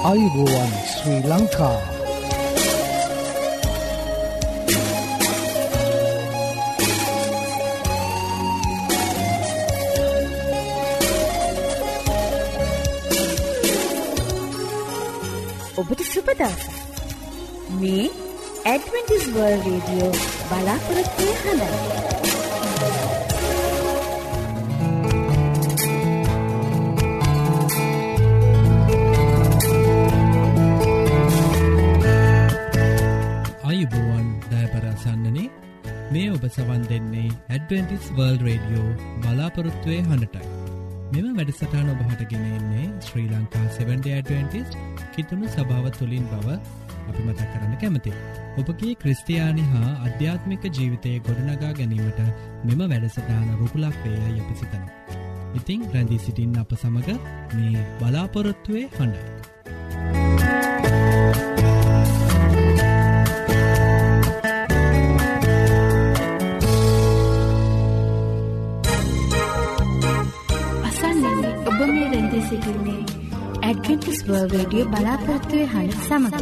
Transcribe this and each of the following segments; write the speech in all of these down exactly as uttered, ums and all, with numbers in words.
ආයුබෝවන් ශ්‍රී ලංකා. ඔබට සුබ දවසක්. මේ ඇඩ්වෙන්ටිස් වර්ල්ඩ් රේඩියෝ බලාපොරොත්තු හඬයි. ආයුබෝවන් දයාබර සන්නනේ මේ ඔබ සවන් දෙන්නේ ඇඩ්වෙන්ටිස් වර්ල්ඩ් රේඩියෝ බලාපොරොත්තුවේ හඬටයි. මෙම වැඩසටහන ඔබහට ගෙන එන්නේ ශ්‍රී ලංකා සෙවන්ඩ් ඩේ ඇඩ්වෙන්ටිස්ට් කිතුණු සභාව තුළින් බව අපි මතක් කරන්න කැමතියි. ඔබගේ ක්‍රිස්තියානි හා අධ්‍යාත්මික ජීවිතයේ ගොඩනගා ගැනීමට මෙම වැඩසටහන රුකුලක් වේයයි අපි සිතනවා. ඉතින් රැඳී සිටින්න අප සමග මේ බලාපොරොත්තුවේ හඬයි. ඔබ මේ රැඳී සිටින්නේ ඇඩ්වෙන්ටිස් වර්ල්ඩ් රේඩියෝ බලාපොරොත්තුවේ හඬ සමග.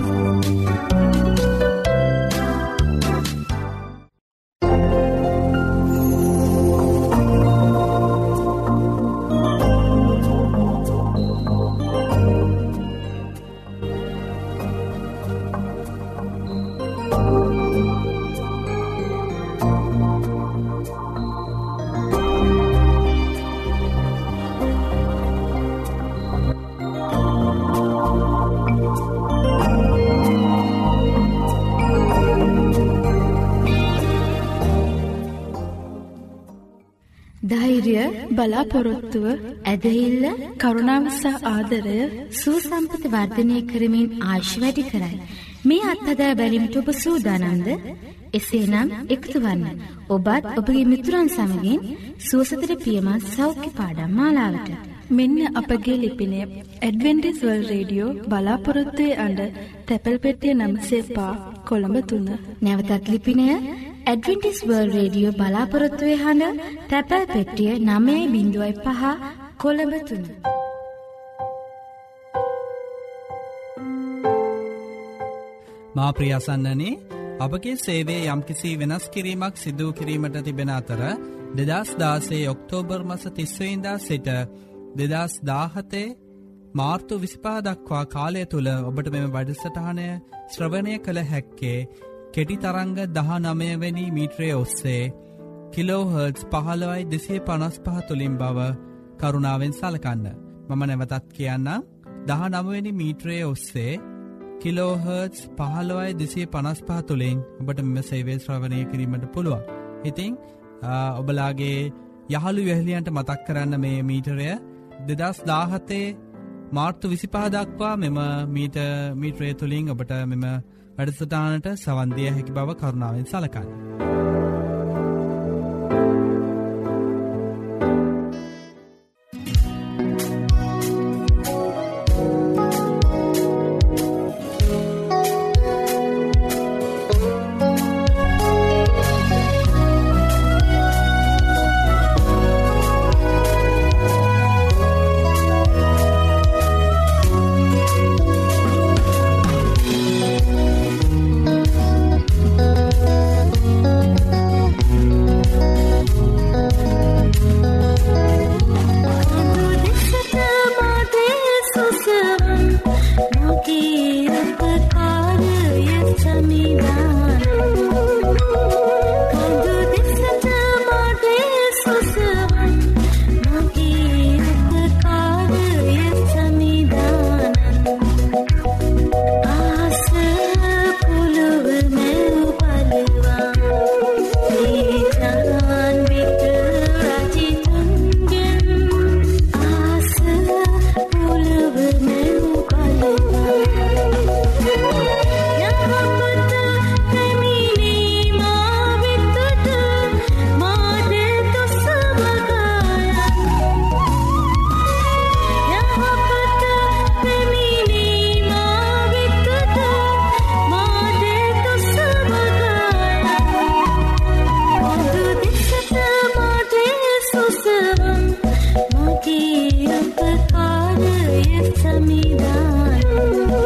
ධෛර්ය, බලාපොරොත්තුව, ඇදහිල්ල, කරුණාව සහ ආදරය සුවසම්පත වර්ධනය කරමින් ආයුෂ වැඩි කරයි. මේ අත්හදා බැලීමට ඔබ සූදානම්ද? එසේනම් එකතු වන්න. ඔබත් ඔබගේ මිතුරන් සමගින් සුවසතට පියමත් සෞඛ්‍ය පාඩම් මාලාවට. මෙන්න අපගේ ලිපිනය ඇඩ්වෙන්ටිස් වර්ල්ඩ් රේඩියෝ බලාපොරොත්තුවේ අඬ තැපැල් පෙට්ටිය නම්සේ පහ කොළඹ තුන. නැවතත් ලිපිනය ඇඩ්වෙන්ටිස් වර්ල්ඩ් රේඩියෝ බලාපොරොත්තුවේ හඬ තැපැල් පෙට්ටිය නවය බිංදුවයි පහ කොළඹ තුන. මා ප්‍රියසන්නනේ අපගේ සේවයේ යම්කිසි වෙනස් කිරීමක් සිදු කිරීමට තිබෙන අතර දෙදහස් දාසය ඔක්තෝබර් මාස තිස් වෙනිදා සිට දෙදහස් දාහතේ මාර්තු විසිපහ දක්වා කාලය තුල ඔබට මෙම වැඩසටහනය ශ්‍රවණය කළ හැක්කේ කෙටි තරංග දහනවය වැනි මීටරයේ ඔස්සේ කිලෝ හර්ට්ස් පහළොවයි දෙසිය පනස් පහ තුලින් බව කරුණාවෙන් සලකන්න. මම නැවතත් කියන්නම් දහනවය වැනි මීටරයේ ඔස්සේ කිලෝ හර්ට්ස් පහළොවයි දෙසිය පනස් පහ තුලින් ඔබට මෙම සේවය ශ්‍රවණය කිරීමට පුළුවන්. ඉතින් ඔබලාගේ යහළු වැහලියන්ට මතක් කරන්න මේ මීටරය දෙදහස් දාහතේ මාර්තු විසිපහ දක්වා මෙම මීටර් මීටරය තුලින් ඔබට මෙම වැඩසටහනට සවන් දිය හැකි බව කරුණාවෙන් සලකන්න. Samida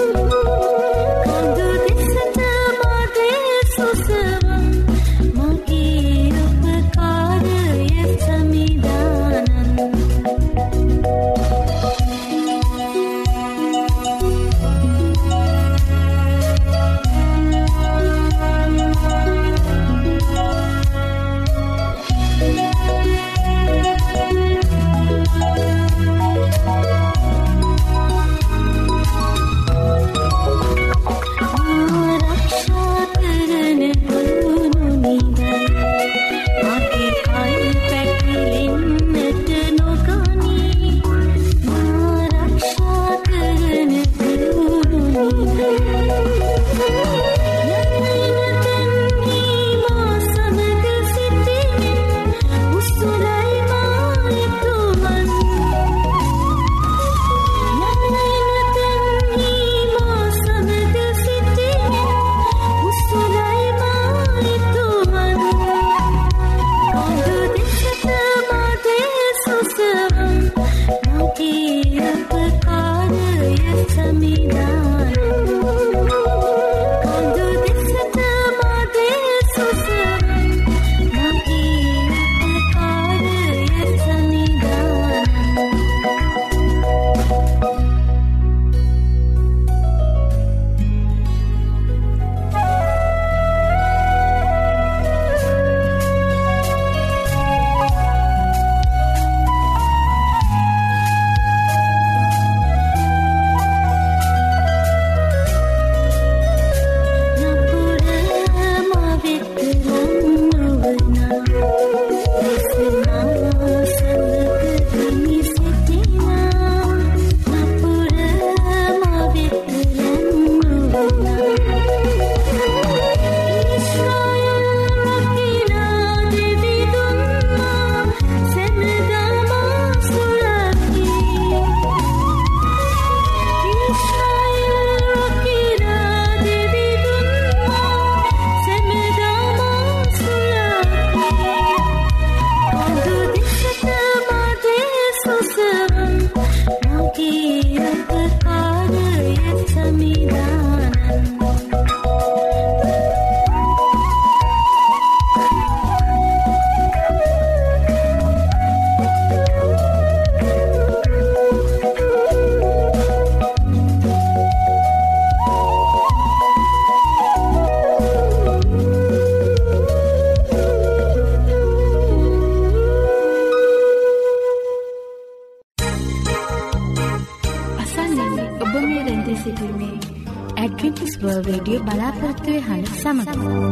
රැඳී සිටින්නේ ඇඩ්වෙන්ටිස් වර්ල්ඩ් රේඩියෝ බලාපොරොත්තු වෙන සමග.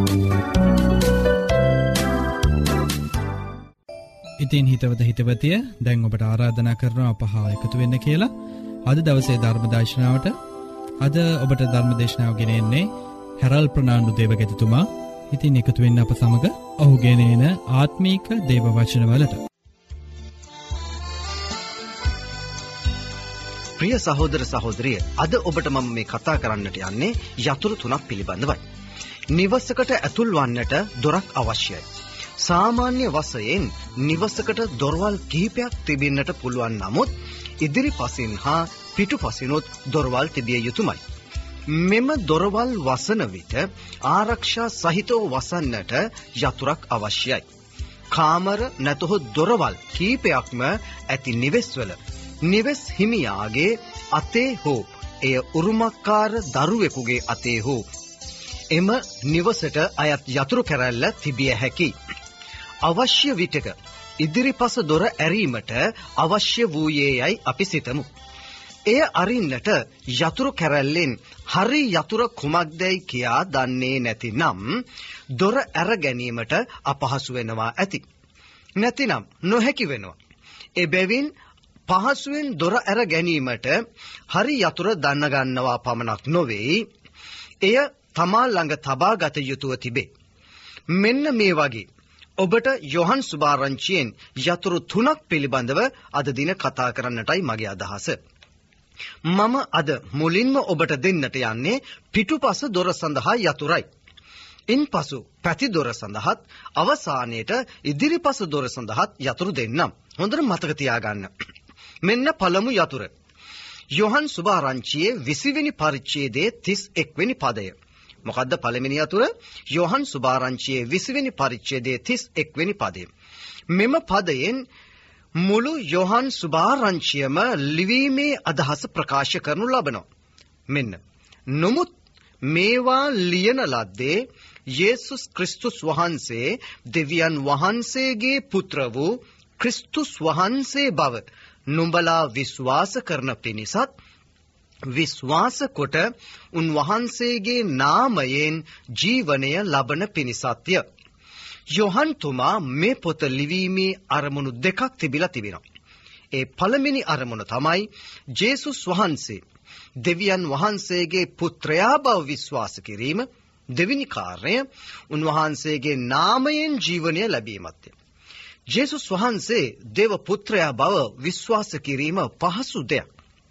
ඉතින් හිතවත හිතවතිය දැන් ඔබට ආරාධනා කරනවා අප හා එකතු වෙන්න කියලා. අද දවසේ ධර්ම දේශනාවට අද ඔබට ධර්ම දේශනාව ගෙනෙන්නේ හැරල් ප්‍රනාන්දු දේවගැතිතුමා. ඉතින් එකතු වෙන්න අප සමග ඔහු ගෙනෙන ආත්මීක දේව වචන වලට. ප්‍රිය සහෝදර සහෝදරිය, අද ඔබට මම මේ කතා කරන්නට යන්නේ යතුරු තුනක් පිළිබඳවයි. නිවසකට ඇතුල් වන්නට දොරක් අවශ්‍යයි. සාමාන්‍ය වශයෙන් නිවසකට දොරවල් කිහිපයක් තිබෙන්නට පුළුවන්. නමුත් ඉදිරිපසින් හා පිටුපසිනුත් දොරවල් තිබිය යුතුමයි. මෙම දොරවල් වසන විට ආරක්ෂා සහිතව වසන්නට යතුරක් අවශ්‍යයි. කාමර නැතහොත් දොරවල් කිහිපයක්ම ඇති නිවෙස්වල නිවෙස් හිමියාගේ අතේ හෝ එය උරුමකාර දරුවෙකුගේ අතේ හෝ එම නිවසට අයත් යතුරු කැරැල්ල තිබිය හැකියි. අවශ්‍ය විටක ඉදිරිපස දොර ඇරීමට අවශ්‍ය වූයේ යයි අපි සිතමු. එය අරින්නට යතුරු කැරැල්ලෙන් හරි යතුර කුමක්දයි කියා දන්නේ නැතිනම් දොර ඇර ගැනීමට අපහසු වෙනවා ඇති. නැතිනම් නොහැකි වෙනවා. එබැවින් පහසුවෙන් දොර ඇර ගැනීමට හරි යතුර දන්න ගන්නවා පමණක් නොවේ, එය තමා ළඟ තබා ගත යුතුව තිබේ. මෙන්න මේ වගේ ඔබට යොහන් සුභාරංචියෙන් යතුරු තුනක් පිළිබඳව අද දින කතා කරන්නටයි මගේ අදහස. මම අද මුලින්ම ඔබට දෙන්නට යන්නේ පිටුපස දොර සඳහා යතුරයි. ඉන්පසු පැති දොර සඳහාත් අවසානයේට ඉදිරිපස දොර සඳහාත් යතුරු දෙන්නම්. හොඳට මතක තියාගන්න. මෙන්න පළමු යතුර. යොහන් සුභාරංචියේ විසි වෙනි පරිච්ඡේදයේ තිස් එක් වෙනි පදය. මොකද්ද පළවෙනි යතුර? යොහන් සුභාරංචියේ විසි වෙනි පරිච්ඡේදයේ තිස් එක් වෙනි පදය. මෙම පදයෙන් මුළු යොහන් සුභාරංචියම ලිවීමේ අදහස ප්‍රකාශ කරනු ලබනවා. මෙන්න. නමුත් මේවා ලියන ලද්දේ යේසුස් ක්‍රිස්තුස් වහන්සේ දෙවියන් වහන්සේගේ පුත්‍ර වූ ක්‍රිස්තුස් වහන්සේ බව නුඹලා විශ්වාස කරන පිණිසත් විශ්වාස කොට උන්වහන්සේගේ නාමයෙන් ජීවනය ලබන පිණිසත්ය. යොහන් තුමා මේ පොත ලිවීමේ අරමුණු දෙකක් තිබිලා තිබෙනවා. ඒ පළවෙනි අරමුණ තමයි ජේසුස් වහන්සේ දෙවියන් වහන්සේගේ පුත්‍රයා බව විශ්වාස කිරීම. දෙවෙනි කාර්යය උන්වහන්සේගේ නාමයෙන් ජීවනය ලැබීමත්ය. ජේසුස් වහන්සේ දේව පුත්‍රයා බව විශ්වාස කිරීම පහසු දෙයක්.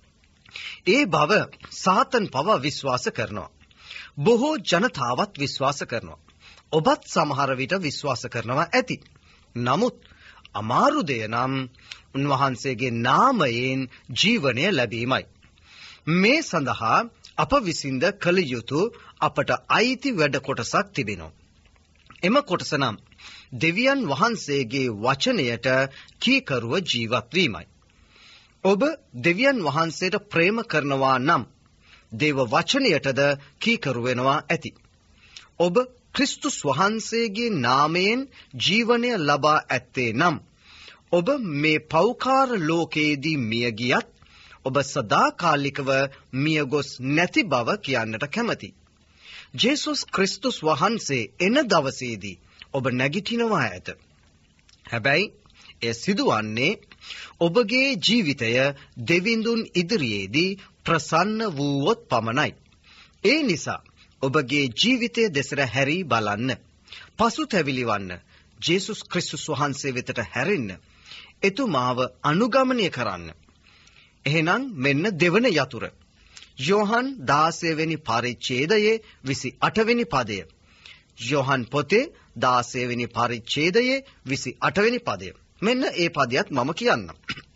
ඒ බව සාතන් පවා විශ්වාස කරනවා. බොහෝ ජනතාවත් විශ්වාස කරනවා. ඔබත් සමහර විට විශ්වාස කරනවා ඇති. නමුත් අමාරු දෙය නම් උන්වහන්සේගේ නාමයෙන් ජීවනය ලැබීමයි. මේ සඳහා අප විසින්ද කළ යුතු අපට අයිති වැඩ කොටසක් තිබෙනවා. එම කොටස නම් දෙවියන් වහන්සේගේ වචනයට කීකරුව ජීවත් වීමයි. ඔබ දෙවියන් වහන්සේට ප්‍රේම කරනවා නම් දේව වචනයටද කීකරු වෙනවා ඇති. ඔබ ක්‍රිස්තුස් වහන්සේගේ නාමයෙන් ජීවනය ලබා ඇත්තේ නම් ඔබ මේ පෞකාර ලෝකයේදී මිය ගියත් ඔබ සදාකාලිකව මිය ගොස් නැති බව කියන්නට කැමැති. ජේසුස් ක්‍රිස්තුස් වහන්සේ එන දවසේදී ඔබ නැගිටිනවා ඇත. හැබැයි එය සිදුවන්නේ ඔබගේ ජීවිතය දෙවිඳුන් ඉදිරියේදී ප්‍රසන්න වූවොත් පමණයි. ඒ නිසා ඔබගේ ජීවිතය දෙසට හැරී බලන්න. පසුතැවිලි වන්න. ජේසුස් ක්‍රිස්තුස් වහන්සේ වෙතට හැරෙන්න. එතුමාව අනුගමනය කරන්න. එහෙනම් මෙන්න දෙවන යතුර. යොහන් දාසය වෙනි පරිච්ඡේදයේ විසි අට වෙනි පදය. යොහන් පොතේ දාසය වෙනි පරිච්ඡේදයේ විසි අට වෙනි පදය. මෙන්න ඒ පදයට මම කියන්නම්.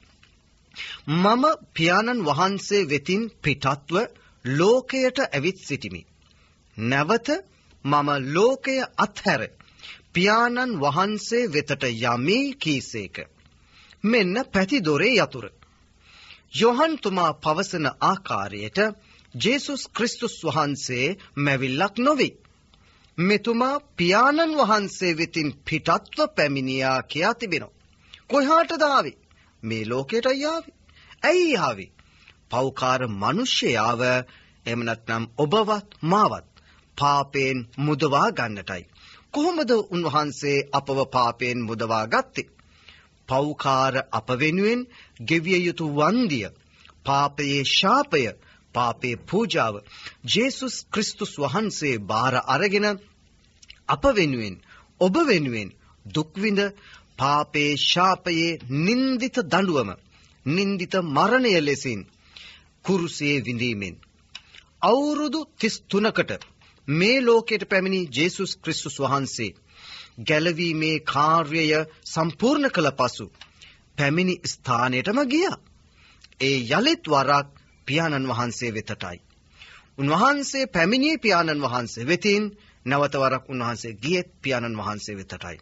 මම පියාණන් වහන්සේ වෙතින් පිටත්ව ලෝකයට ඇවිත් සිටිමි. නැවත මම ලෝකය අත්හැර පියාණන් වහන්සේ වෙතට යමි කීසේක. මෙන්න පැති දොරේ යතුර. යොහන් තුමා පවසන ආකාරයට ජේසුස් ක්‍රිස්තුස් වහන්සේ මැවිල්ලක් නොවේ. මෙතුමා පියාණන් වහන්සේ වෙතින් පිටත්ව පැමිණියා කියා තිබෙනවා. කොහාටද ආවේ? මේ ලෝකයට ආවේ. ඇයි ආවේ? පෞකාර මිනිසයාව එහෙම නැත්නම් ඔබවත් මාවත් පාපයෙන් මුදවා ගන්නටයි. කොහොමද උන්වහන්සේ අපව පාපයෙන් මුදවා ගත්තේ? පෞකාර අප වෙනුවෙන් ගෙවිය යුතු වන්දිය, පාපයේ ශාපය, පාපේ පූජාව ජේසුස් ක්‍රිස්තුස් වහන්සේ බාර අරගෙන අප වෙනුවෙන් ඔබ වෙනුවෙන් දුක් විඳ පාපේ ශාපයේ නින්දිත දඬුවම, නින්දිත මරණය ලෙසින් කුරුසියේ විඳීමෙන් අවුරුදු තිස් තුනකට මේ ලෝකයට පැමිණි ජේසුස් ක්‍රිස්තුස් වහන්සේ ගැලවීමේ කාර්යය සම්පූර්ණ කළ පසු පැමිණි ස්ථානයටම ගියා. ඒ යලිත් වරක් පියාණන් වහන්සේ වෙතටයි. උන්වහන්සේ පැමිණියේ පියාණන් වහන්සේ වෙතින්, නැවත වරක් උන්වහන්සේ ගියෙත් පියාණන් වහන්සේ වෙතටයි.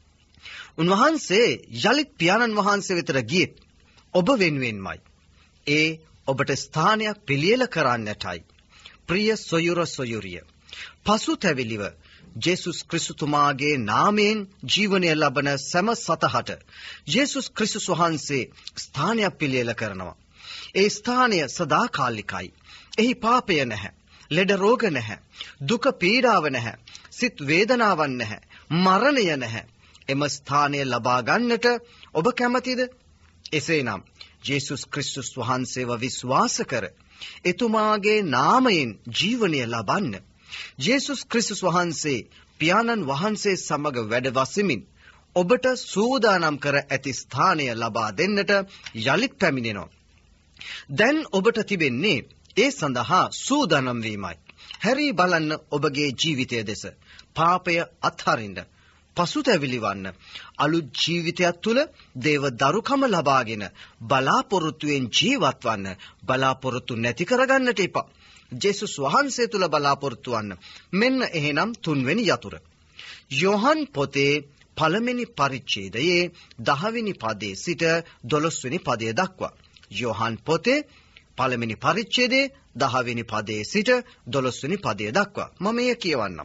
උන්වහන්සේ යලිත් පියාණන් වහන්සේ වෙතට ගියෙත් ඔබ වෙනුවෙන්මයි. ඒ ඔබට ස්ථානයක් පිළියෙල කරන්නටයි. ප්‍රිය සොයුර සොයුරිය, පසුතැවිලිව ජේසුස් ක්‍රිස්තුතුමාගේ නාමයෙන් ජීවනය ලබන සෑම සතහට ජේසුස් ක්‍රිස්තුස් වහන්සේ ස්ථානයක් පිළියෙල කරනවා. ඒ ස්ථානය සදාකාලිකයි. එහි පාපය නැහැ, ලෙඩ රෝග නැහැ, දුක පීඩාව නැහැ, සිත් වේදනාවක් නැහැ, මරණය නැහැ. එම ස්ථානය ලබා ගන්නට ඔබ කැමතිද? එසේනම් ජේසුස් ක්‍රිස්තුස් වහන්සේව විශ්වාස කර එතුමාගේ නාමයෙන් ජීවනය ලබන්න. ජේසුස් ක්‍රිස්තුස් වහන්සේ පියාණන් වහන්සේ සමග වැඩ වසමින් ඔබට සූදානම් කර ඇති ස්ථානය ලබා දෙන්නට යලිත් පැමිණෙනවා. දැන් ඔබට තිබෙන්නේ ඒ සඳහා සූදානම් වීමයි. හැරී බලන්න ඔබගේ ජීවිතය දෙස. පාපය අත්හරින්න, පසුතැවිලි වන්න, අලුත් ජීවිතයක් තුළ දේව දරුකම ලබාගෙන බලාපොරොත්තුවෙන් ජීවත් වන්න. බලාපොරොත්තු නැති කරගන්නට එපා. ජේසුස් වහන්සේ තුළ බලාපොරොත්තු වන්න. මෙන්න එහෙනම් තුන්වෙනි යතුර. යෝහන් පොතේ පළවෙනි පරිච්ඡේදයේ දහවෙනි පදයේ සිට දොළොස්වෙනි පදය දක්වා. යෝහන් පොතේ පළවෙනි පරිච්ඡේදයේ දහවෙනි පදයේ සිට දොළොස්වෙනි පදය දක්වා. මම එය කියවන්නම්.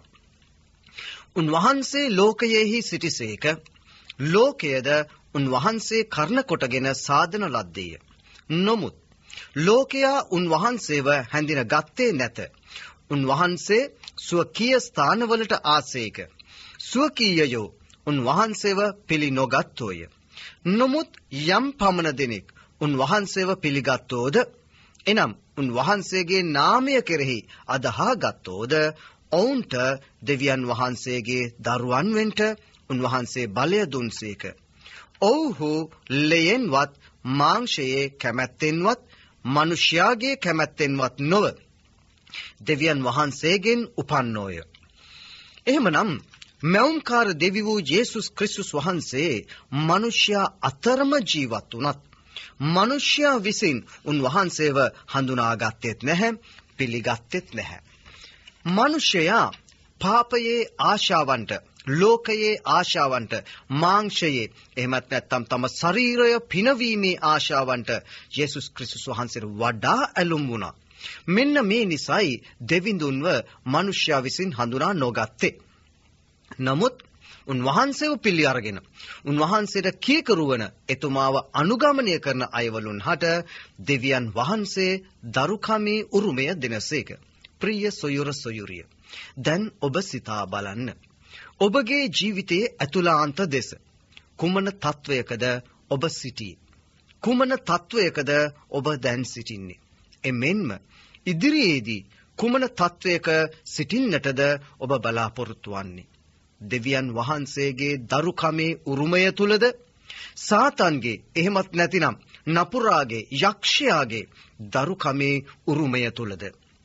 උන්වහන්සේ ලෝකයෙහි සිටිසේක, ලෝකයද උන්වහන්සේ කර්ණ කොටගෙන සාදන ලද්දේය. නමුත් ලෝකයා උන්වහන්සේව හැඳින ගත්තේ නැත. උන්වහන්සේ ස්වකීය ස්ථානවලට ආසේක. ස්වකීයයෝ උන්වහන්සේව පිළි නොගත්තෝය. නමුත් යම් පමණ දෙනෙක් උන්වහන්සේව පිළිගත්තෝද, එනම් උන්වහන්සේගේ නාමය කෙරෙහි අදහා ගත්තෝද, ඔවුන්ට දෙවියන් වහන්සේගේ දරුවන් වෙන්ට උන්වහන්සේ බලය දුන්සේක. ඔව්හු ලෙයෙන්වත් මාංශයේ කැමැත්තෙන්වත් මනුෂ්‍යයාගේ කැමැත්තෙන්වත් නොව දෙවියන් වහන්සේගෙන් උපන්නෝය. එහෙමනම් මෞම්කාර දෙවි වූ ජේසුස් ක්‍රිස්තුස් වහන්සේ මනුෂ්‍යයා අතරම ජීවත් වුණත් මනුෂ්‍යයා විසින් උන්වහන්සේව හඳුනාගත්තෙත් නැහැ, පිළිගත්තෙත් නැහැ. මනුෂ්‍යයා පාපයේ ආශාවන්ට, ලෝකයේ ආශාවන්ට, මාංශයේ එහෙමත් නැත්නම් තම ශරීරය පිනවීමේ ආශාවන්ට ජේසුස් ක්‍රිස්තුස් වහන්සේට වඩා ඇලුම් වුණා. මෙන්න මේ නිසයි දෙවිඳුන්ව මනුෂ්‍යයා විසින් හඳුනා නොගත්තේ. නමුත් උන්වහන්සේව පිළි අරගෙන උන්වහන්සේට කීකරු වන එතුමාව අනුගමනය කරන අයවලුන් හට දෙවියන් වහන්සේ දරුකමේ උරුමය දෙනසේක. ප්‍රිය සොයුර සොයුරිය, දැන් ඔබ සිතා බලන්න. ඔබගේ ජීවිතයේ ඇතුළාන්ත දෙස කුමන තත්වයකද ඔබ සිටියේ? කුමන තත්වයකද ඔබ දැන් සිටින්නේ? එමෙන්ම ඉදිරියේදී කුමන තත්වයක සිටින්නටද ඔබ බලාපොරොත්තු වන්නේ? දෙවියන් වහන්සේගේ දරුකමේ උරුමය තුලද, සාතන්ගේ එහෙමත් නැතිනම් නපුරාගේ, යක්ෂයාගේ දරුකමේ උරුමය තුලද?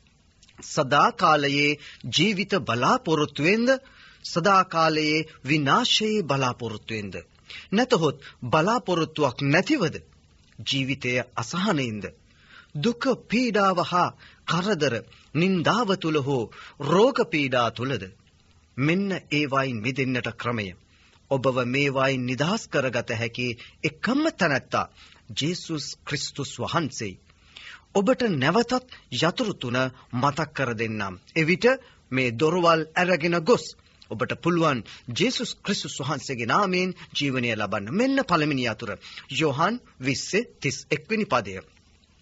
සදාකාලයේ ජීවිත බලාපොරොත්තුවෙන්ද, සදාකාලයේ විනාශයේ බලාපොරොත්තුවෙන්ද? නැතහොත් බලාපොරොත්තුවක් නැතිවද? ජීවිතය අසහනෙන්ද? දුක පීඩාව හා කරදර නින්දාව තුල හෝ රෝග පීඩා තුලද? මෙන්න ඒවායින් මිදෙන්නට ක්‍රමය. ඔබව මේවායින් නිදහස් කරගත හැකි එකම තැනැත්තා ජේසුස් ක්‍රිස්තුස් වහන්සේ. ඔබට නැවතත් යතුරු තුන මතක් කර දෙන්නම්. එවිට මේ දොරවල් ඇරගෙන ගොස් ඔබට පුළුවන් ජේසුස් ක්‍රිස්තුස් වහන්සේගේ නාමයෙන් ජීවනය ලබන්න. මෙන්න පළවෙනි යතුර. යෝහන් විස්ස තිස් එක් වෙනි පදය.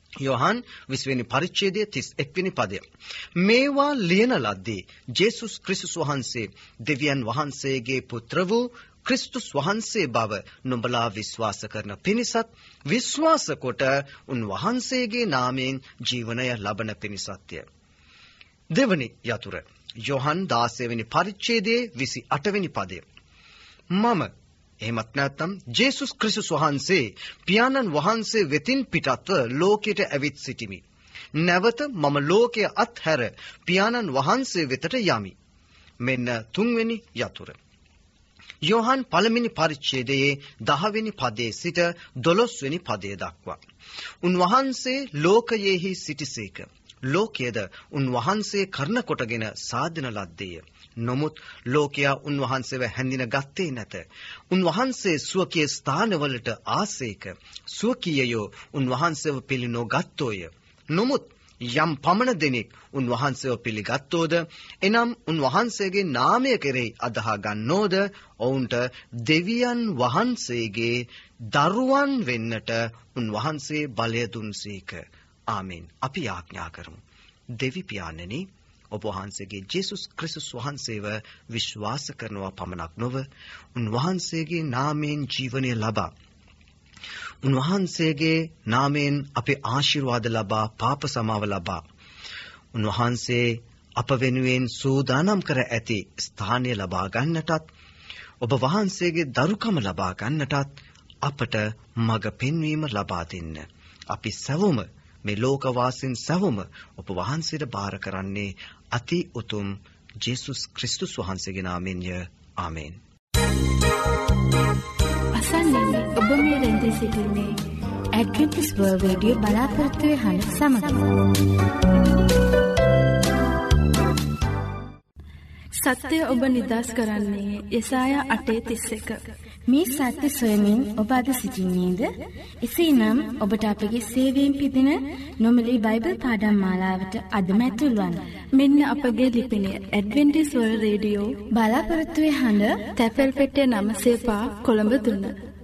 යෝහන් විස්ස වෙනි පරිච්ඡේදයේ තිස් එක් වෙනි පදය. මේවා ලියන ලද්දේ ජේසුස් ක්‍රිස්තුස් වහන්සේ දෙවියන් වහන්සේගේ පුත්‍ර වූ ක්‍රිස්තුස් වහන්සේ බව නුඹලා විශ්වාස කරන පිණිසත් විශ්වාස කොට උන්වහන්සේගේ නාමයෙන් ජීවනය ලබන පිණිසත්ය. දෙවනි යතුර යෝහන් දාසය වෙනි පරිච්ඡේදයේ විසි අට වෙනි පදය. මම එහෙමත් නැත්නම් ජේසුස් ක්‍රිස්තුස් වහන්සේ පියාණන් වහන්සේ වෙතින් පිටත්ව ලෝකයට ඇවිත් සිටිමි. නැවත මම ලෝකය අත්හැර පියාණන් වහන්සේ වෙතට යමි. මෙන්න තුන්වෙනි යතුර. යෝහන් පළවෙනි පරිච්ඡේදයේ දහ වෙනි පදයේ සිට දොළොස් වෙනි පදය දක්වා. උන්වහන්සේ ලෝකයේහි සිටිසේක. ලෝකයේද උන්වහන්සේ කරන කොටගෙන සාදන ලද්දේය. නමුත් ලෝකයා උන්වහන්සේව හැඳින ගත්තේ නැත. උන්වහන්සේ ස්වකීය ස්ථානවලට ආසේක. ස්වකීයයෝ උන්වහන්සේව පිළිනොගත්තෝය. නමුත් යම් පමණ දෙනෙක් උන්වහන්සේව පිළිගත්තෝද එනම් උන්වහන්සේගේ නාමය කෙරෙහි අදහා ගන්නෝද ඔවුන්ට දෙවියන් වහන්සේගේ දරුවන් වෙන්නට උන්වහන්සේ බලය දුන්සේක. ආමෙන්. අපි යාඥා කරමු. දෙවි පියාණනි, ඔබ වහන්සේගේ ජේසුස් ක්‍රිස්තුස් වහන්සේව විශ්වාස කරනවා පමණක් නොව උන්වහන්සේගේ නාමයෙන් ජීවනය ලබා උන්වහන්සේගේ නාමයෙන් අපේ ආශිර්වාද ලබා පාප සමාව ලබා උන්වහන්සේ අප වෙනුවෙන් සූදානම් කර ඇති ස්ථානය ලබා ගන්නටත් ඔබ වහන්සේගේ දරුකම ලබා ගන්නටත් අපට මඟ පෙන්වීම ලබා දෙන්න. අපි සැවොම මේ ලෝකවාසීන් සැවොම ඔබ වහන්සේට බාර කරන්නේ අති උතුම් ජේසුස් ක්‍රිස්තුස් වහන්සේගේ නාමයෙන්ය. ආමේන්. අසන්නේ ඔබ මේ රැඳී සිටින්නේ ඇඩ්වෙන්ටිස්ට් වර්ල්ඩ් රේඩියෝ බලාපොරොත්තු වෙන සමග. සත්‍ය ඔබ නිදහස් කරන්නේ යෙසායා අටේ තිස් එක. මේ සත්‍ය සොයමින් ඔබ අද සිටින්නේද? එසේනම් ඔබට අපගේ සේවයෙන් පිදින නොමිලේ බයිබල් පාඩම් මාලාවට අදම ඇතුල් වන්න. මෙන්න අපගේ ලිපිනය ඇඩ්වෙන්ටිස්ට් වර්ල්ඩ් රේඩියෝ බලාපොරොත්තු වෙන හඬ තැපැල් පෙට්ටිය නම සේපා කොළඹ තුන.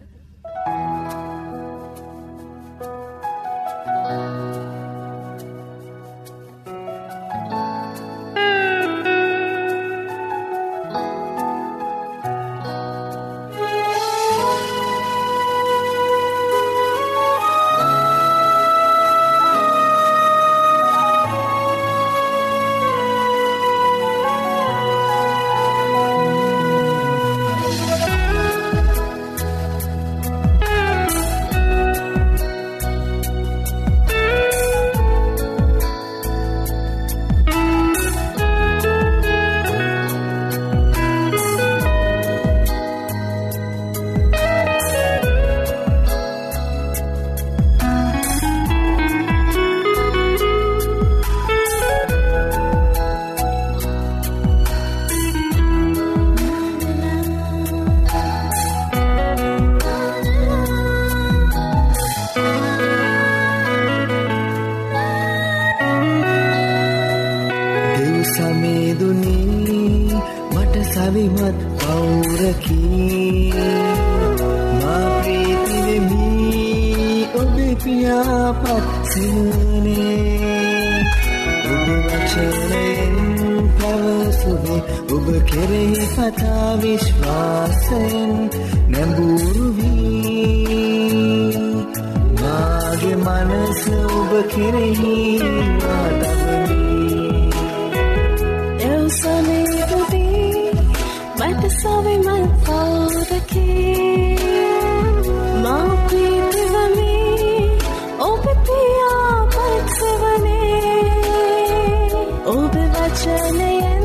ඔබ කෙරෙහි පතා විශ්වාසයෙන් නැඹුරු වී මාගේ මනස ඔබ කෙරෙහි වාදවමි. Eu samedovi මට සවිමත් පෞරකේ මා ප්‍රීතිවමි ඔබ පියා පත්සවනේ ඔබ වචනයෙන්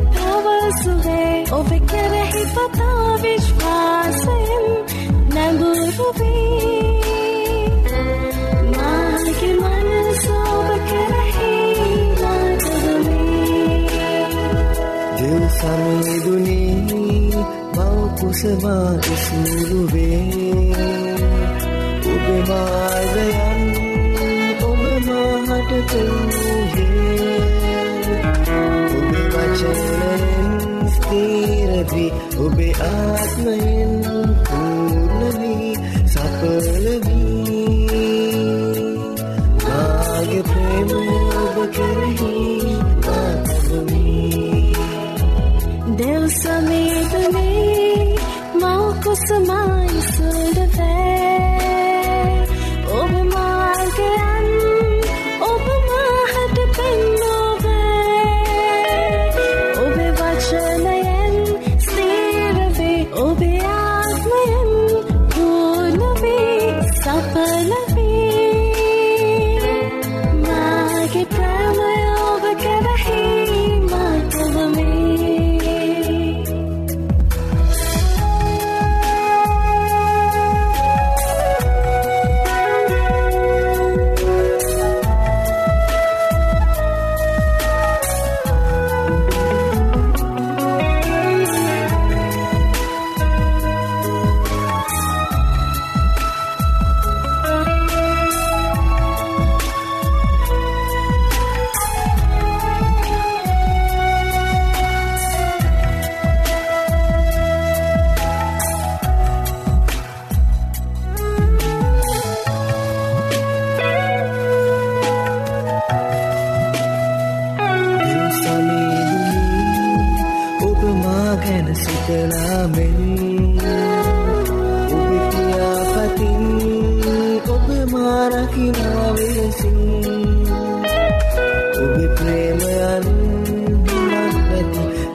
ඔබ කෙරෙහි පතා විශ්වාසයෙන් නැඹුරු වී මාගේ මනස ඔබ කෙරෙහි වාදවමි. දෙව් සමීදුනි මව් කුසවා ඉසුරු වේ ඔබ මාර්ගයන් ඔබ මාහට පෙන්වූයේ ඔබ වචනයෙන් ස්ථිරවී ඔබේ ආත්මයෙන් පූර්ණ වී සඵල වී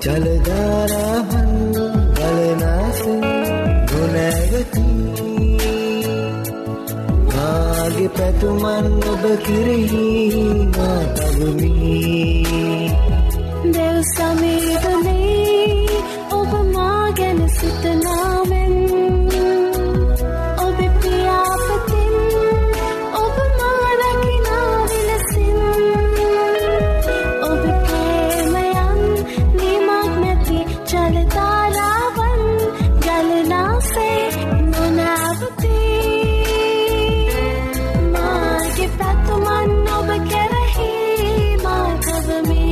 ජලධාරාවන් ගලනාසේ නොනැවති මාගේ පැතුමන් ඔබ කෙරෙහි මා තවමි දෙව් සමීපනේ ඔබ මා ගැන සිතනාවෙන් ඔබ පියාපතින් ඔබ මා රකිනා විලසින් ඔබ ප්‍රේමයන් නිමක් නැති ජලධාරාවන් ගලනාසේ නොනැවති මාගේ පැතුමන් ඔබ කෙරෙහි මා තවමි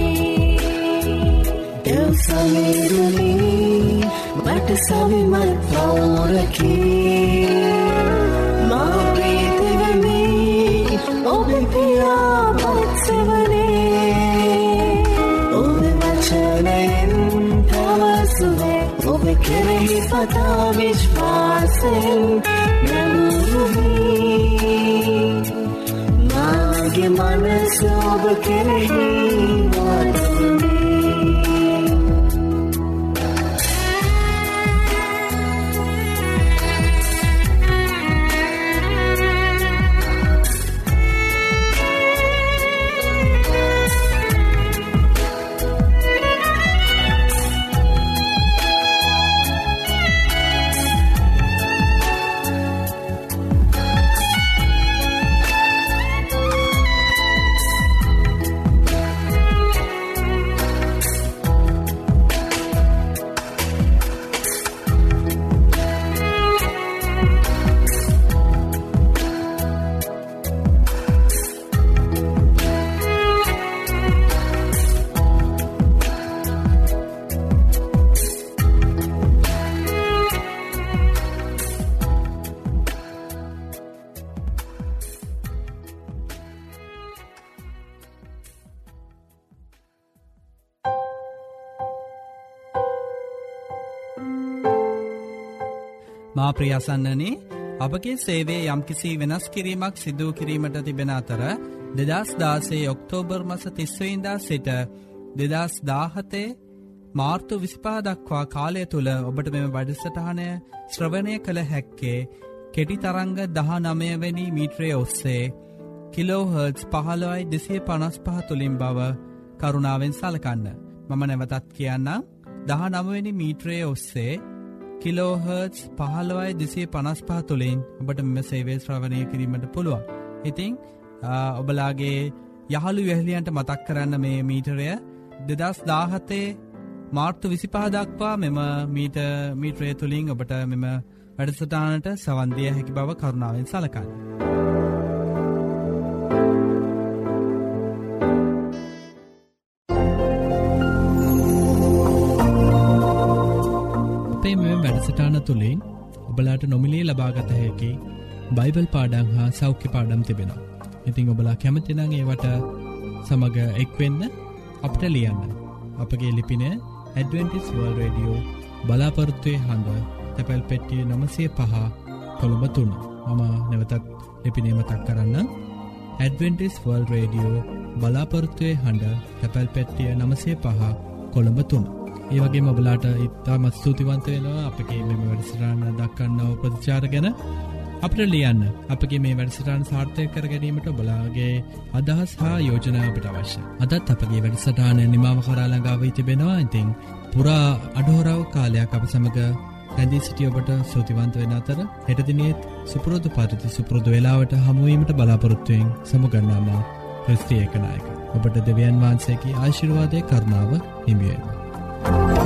දෙව් සමීපනේ මට සවිමත් පවුරකී මා ප්‍රීතිවෙමි ඔබ පියාපත් සෙවනේ ඔබ වචනයෙන් තවසුවේ ඔබ කෙරෙහි පතා විශ්වාසයෙන් නැමුරුවී මාගේ මනස ඔබ කෙරෙහි මා තවමි මා ප්‍රියසන්නනේ අපගේ සේවයේ යම්කිසි වෙනස් කිරීමක් සිදු කිරීමට තිබෙන අතර දෙදහස් දාසය ඔක්තෝබර් මාස තිස් වෙනිදා සිට දෙදහස් දාහත මාර්තු විසිපහ දක්වා කාලය තුල ඔබට මෙම වැඩසටහනය ශ්‍රවණය කළ හැක්කේ කෙටි තරංග දහනවය වෙනි මීටරය ඔස්සේ කිලෝ හර්ට්ස් පහළොවයි දෙසිය පනස් පහ තුලින් බව කරුණාවෙන් සලකන්න. මම නැවතත් කියන්නම් දහනවය වෙනි මීටරය ඔස්සේ කිලෝ හර්ට්ස් පහළොවයි දෙසිය පනස් පහ තුලින් ඔබට මෙම සේවය ශ්‍රවණය කිරීමට පුළුවන්. ඉතින් ඔබලාගේ යහළු වැහලියන්ට මතක් කරන්න මේ මීටරය දෙදහස් දාහත මාර්තු විසිපහ දක්වා මෙම මීට මීටරය තුලින් ඔබට මෙම වැඩසටහනට සවන් දිය හැකි බව කරුණාවෙන් සලකන්න. අපේ මෙම වැඩසටහන තුලින් ඔබලාට නොමිලේ ලබාගත හැකි බයිබල් පාඩම් හා සෞඛ්‍ය පාඩම් තිබෙනවා. ඉතින් ඔබලා කැමති නම් ඒවට සමග එක්වෙන්න අපට ලියන්න. අපගේ ලිපින ඇඩ්වෙන්ටිස්ට් වර්ල්ඩ් රේඩියෝ බලාපොරොත්තුවේ හඬ තැපැල් පෙට්ටිය නවසිය පහ කොළඹ තුන. මම නැවතත් ලිපිනේ මතක් කරන්නම්. ඇඩ්වෙන්ටිස්ට් වර්ල්ඩ් රේඩියෝ බලාපොරොත්තුවේ හඬ තැපැල් පෙට්ටිය නවසිය පහ කොළඹ තුන. ඒ වගේම ඔබලාට ඉතාමත් ස්තුතිවන්ත වෙනවා අපගේ මේ වැඩසටහන දක්වන්නව ප්‍රතිචාර ගැන. අපට ලියන්න. අපගේ මේ වැඩසටහන සාර්ථක කර ගැනීමට ඔබලාගේ අදහස් හා යෝජනා අපට අවශ්‍යයි. අදත් අපගේ වැඩසටහන නිමාව කරා ළඟා වී තිබෙනවා. ඉතින් පුරා අඩහොරව කාලයක් අප සමග රැඳී සිටි ඔබට ස්තුතිවන්ත වෙන අතර හෙට දිනේ සුපුරුදු පරිදි සුපුරුදු වේලාවට හමු වීමට බලාපොරොත්තු වෙමින් සමුගන්නාම ක්‍රිස්තියානි ඒකනායක ඔබට දෙවියන් වහන්සේගේ ආශිර්වාදයේ කරුණාව හිමි වේවා.